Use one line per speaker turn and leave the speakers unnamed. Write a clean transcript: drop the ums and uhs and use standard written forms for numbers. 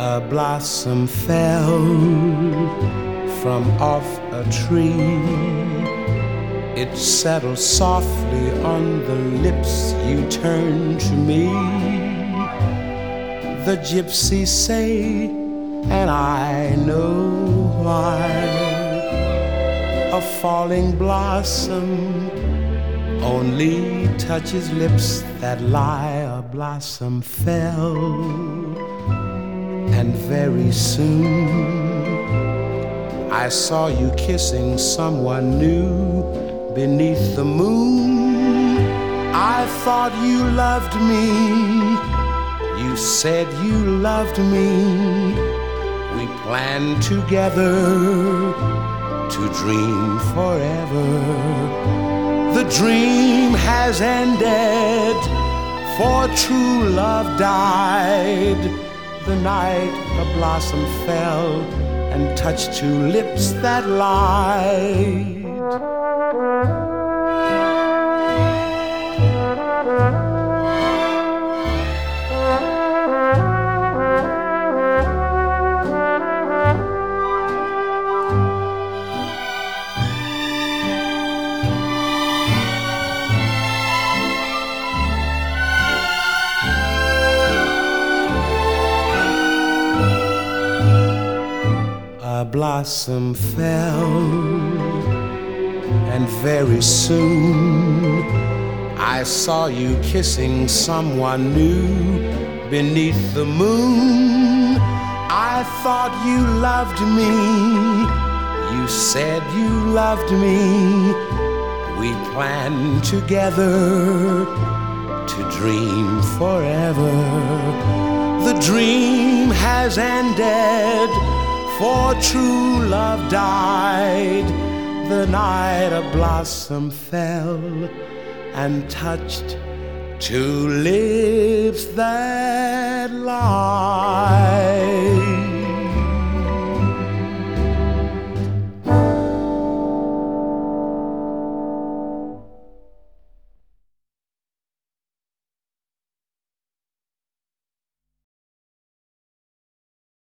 A blossom fell from off a tree. It settled softly on the lips you turned to me. The gypsies say, and I know why, a falling blossom only touches lips that lie. A blossom fell, and very soon I saw you kissing someone new beneath the moon. I thought you loved me. You said you loved me. We planned together to dream forever. The dream has ended, for true love died the night a blossom fell and touched two lips that lied. A blossom fell, and very soon I saw you kissing someone new beneath the moon. I thought you loved me. You said you loved me. We planned together to dream forever. The dream has ended, for true love died the night a blossom fell and touched two lips that lied.